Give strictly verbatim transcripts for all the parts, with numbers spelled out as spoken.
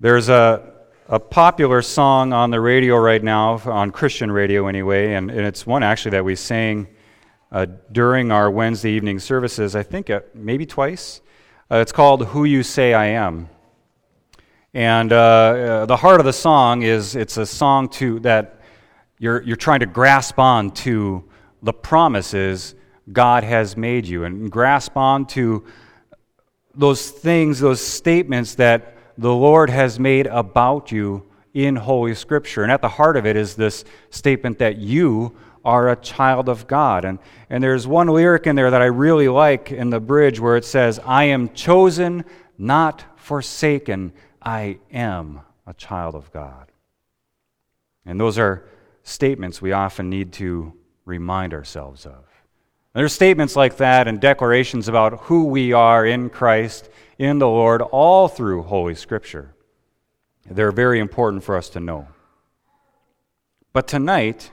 There's a, a popular song on the radio right now, on Christian radio anyway, and, and it's one actually that we sang uh, during our Wednesday evening services, I think uh, maybe twice. Uh, it's called Who You Say I Am. And uh, uh, the heart of the song is it's a song to that you're you're trying to grasp on to the promises God has made you, and grasp on to those things, those statements that the Lord has made about you in Holy Scripture. And at the heart of it is this statement that you are a child of God. And, and there's one lyric in there that I really like in the bridge where it says, I am chosen, not forsaken. I am a child of God. And those are statements we often need to remind ourselves of. There's statements like that and declarations about who we are in Christ, in the Lord, all through Holy Scripture. They're very important for us to know. But tonight,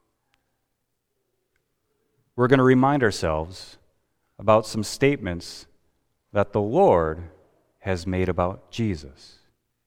we're going to remind ourselves about some statements that the Lord has made about Jesus.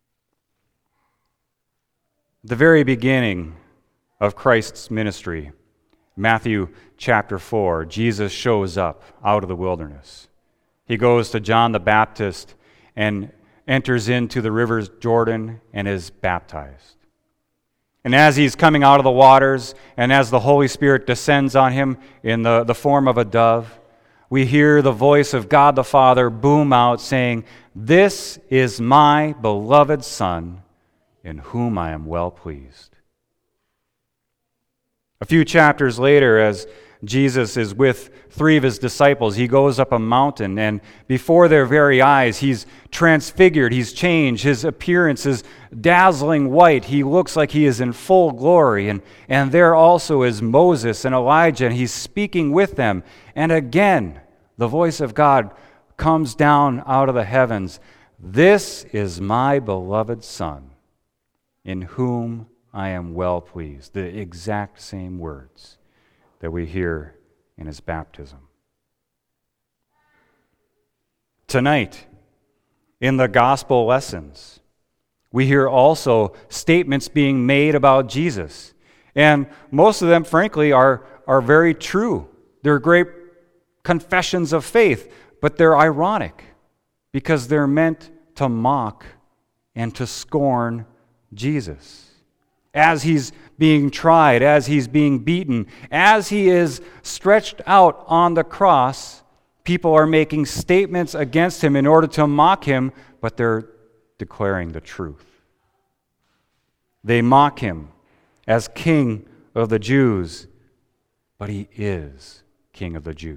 At the very beginning of Christ's ministry, Matthew chapter four, Jesus shows up out of the wilderness. He goes to John the Baptist and enters into the river Jordan and is baptized. And as he's coming out of the waters, and as the Holy Spirit descends on him in the, the form of a dove, we hear the voice of God the Father boom out saying, "This is my beloved Son, in whom I am well pleased." A few chapters later, as Jesus is with three of his disciples, he goes up a mountain, and before their very eyes, he's transfigured, he's changed, his appearance is dazzling white, he looks like he is in full glory, and, and there also is Moses and Elijah, and he's speaking with them, and again, the voice of God comes down out of the heavens, "This is my beloved Son, in whom I am well pleased." The exact same words that we hear in his baptism. Tonight, in the gospel lessons, we hear also statements being made about Jesus. And most of them, frankly, are, are very true. They're great confessions of faith, but they're ironic because they're meant to mock and to scorn Jesus. As he's being tried, as he's being beaten, as he is stretched out on the cross, people are making statements against him in order to mock him, but they're declaring the truth. They mock him as King of the Jews, but he is King of the Jews.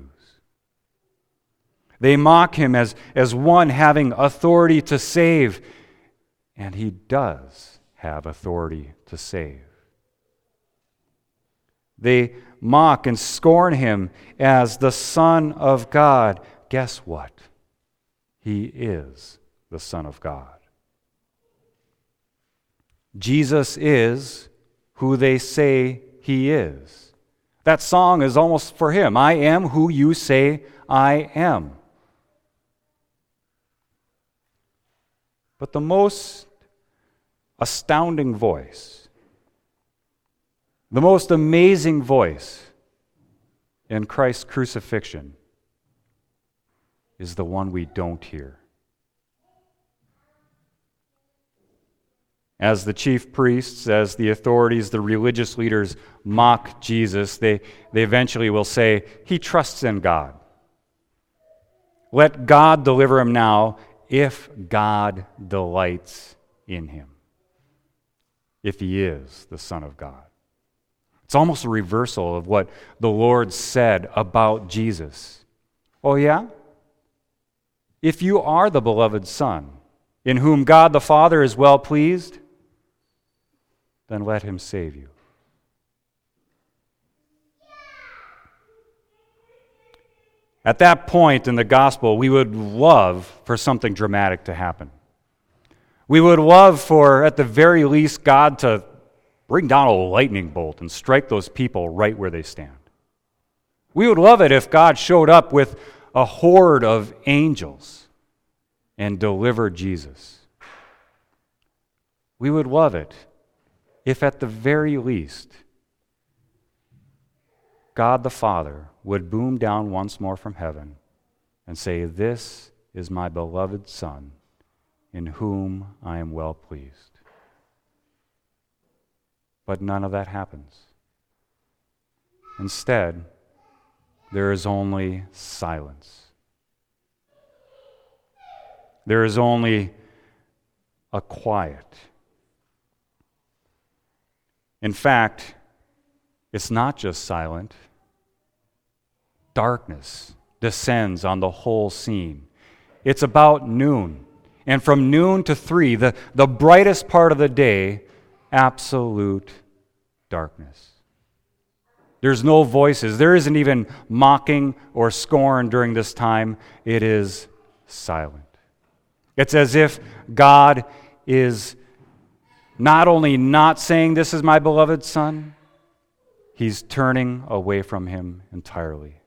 They mock him as, as one having authority to save, and he does have authority to save. They mock and scorn him as the Son of God. Guess what? He is the Son of God. Jesus is who they say he is. That song is almost for him. I am who you say I am. But the most astounding voice, the most amazing voice in Christ's crucifixion is the one we don't hear. As the chief priests, as the authorities, the religious leaders mock Jesus, they, they eventually will say, he trusts in God. Let God deliver him now if God delights in him. If he is the Son of God. It's almost a reversal of what the Lord said about Jesus. Oh yeah? If you are the beloved Son, in whom God the Father is well pleased, then let him save you. At that point in the gospel, we would love for something dramatic to happen. We would love for, at the very least, God to bring down a lightning bolt and strike those people right where they stand. We would love it if God showed up with a horde of angels and delivered Jesus. We would love it if at the very least God the Father would boom down once more from heaven and say, "This is my beloved Son, in whom I am well pleased." But none of that happens. Instead, there is only silence. There is only a quiet. In fact, it's not just silent. Darkness descends on the whole scene. It's about noon. And from noon to three, the, the brightest part of the day, absolute darkness. There's no voices. There isn't even mocking or scorn during this time. It is silent. It's as if God is not only not saying, "This is my beloved Son," He's turning away from Him entirely.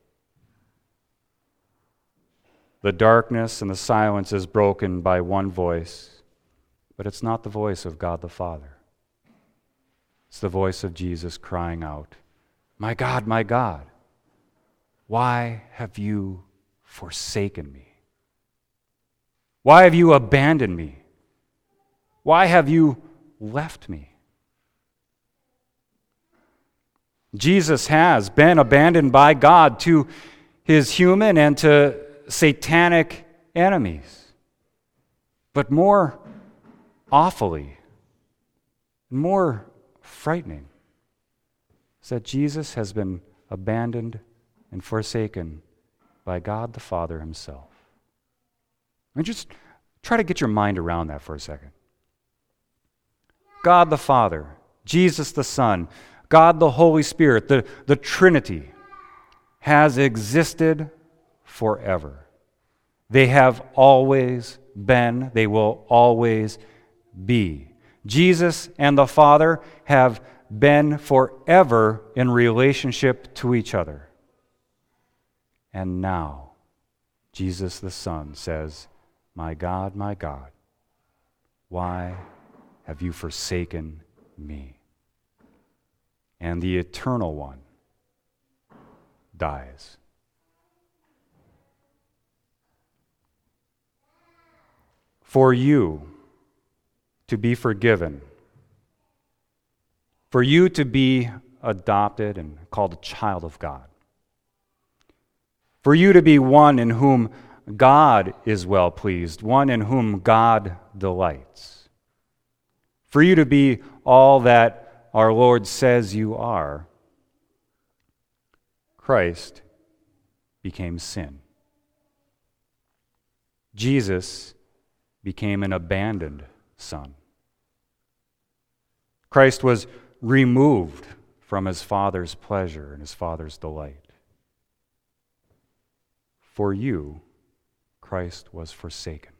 The darkness and the silence is broken by one voice, but it's not the voice of God the Father. It's the voice of Jesus crying out, "My God, my God, why have you forsaken me? Why have you abandoned me? Why have you left me?" Jesus has been abandoned by God to His human and to satanic enemies. But more awfully, more frightening, is that Jesus has been abandoned and forsaken by God the Father Himself. And just try to get your mind around that for a second. God the Father, Jesus the Son, God the Holy Spirit, the, the Trinity, has existed forever. They have always been, they will always be. Jesus and the Father have been forever in relationship to each other. And now, Jesus the Son says, "My God, my God, why have you forsaken me?" And the Eternal One dies. For you to be forgiven, for you to be adopted and called a child of God, for you to be one in whom God is well pleased, one in whom God delights, for you to be all that our Lord says you are, Christ became sin. Jesus became an abandoned son. Christ was removed from His Father's pleasure and His Father's delight. For you, Christ was forsaken.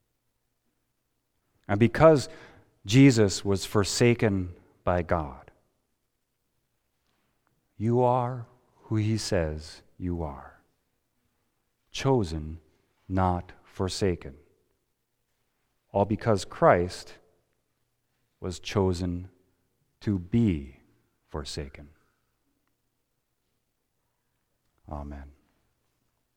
And because Jesus was forsaken by God, you are who He says you are. Chosen, not forsaken. All because Christ was chosen to be forsaken. Amen.